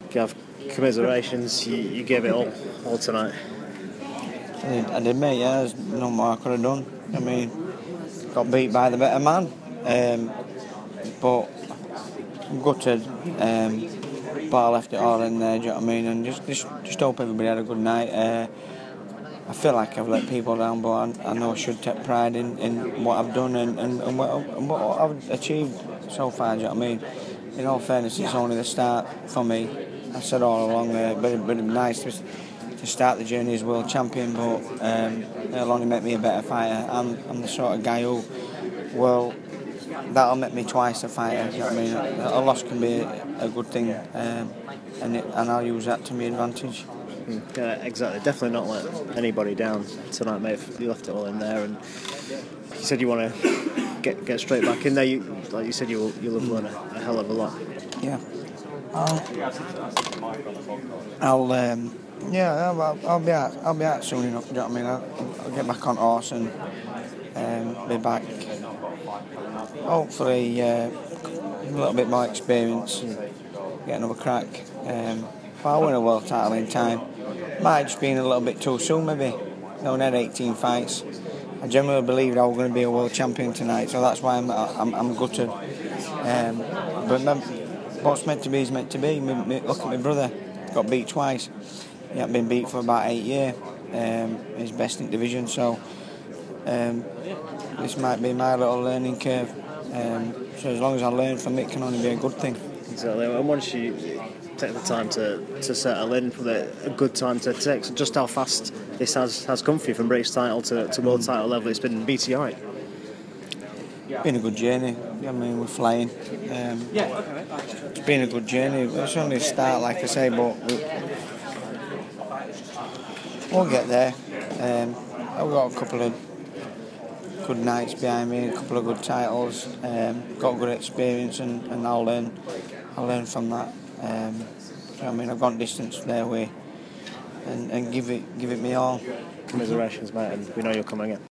Gav, commiserations. You gave it all tonight. I did, mate. Yeah, there's no more I could have done. I mean, got beat by the better man, but I'm gutted. But I left it all in there. Do you know what I mean? And just hope everybody had a good night. I feel like I've let people down, but I know I should take pride in what I've done and what I've achieved so far. Do you know what I mean? In all fairness, it's only the start for me. I said all along, but it'd be nice to start the journey as world champion, but it'll only make me a better fighter. I'm the sort of guy who, well, that'll make me twice a fighter. You know what I mean? A loss can be a good thing, and I'll use that to my advantage. Yeah, exactly. Definitely not let anybody down tonight, mate. You left it all in there, and you said you want to get straight back in there. Like you said, you'll have learned a hell of a lot. Yeah. I'll be out soon enough. Do you know what I mean? I'll get back on horse and be back. Hopefully, a little bit more experience and get another crack. If I win a world title in time, might have just been a little bit too soon, maybe. I had 18 fights. I genuinely believed I was going to be a world champion tonight, so that's why I'm gutted. But what's meant to be is meant to be. Look at my brother, got beat twice. He hasn't been beat for about 8 years. He's best in division, so this might be my little learning curve. So as long as I learn from it, it can only be a good thing. Exactly. And once you take the time to settle in, probably a good time to take. So just how fast this has come for you from British title to world title level. It's been BTI. It's been a good journey. I mean, we're flying. It's been a good journey. It's only a start, like I say, but we'll get there. I've got a couple of good nights behind me, a couple of good titles, got good experience, and I'll learn from that. I mean, I've gone distance their way, and give it me all. Commiserations, mate, and we know you'll come again.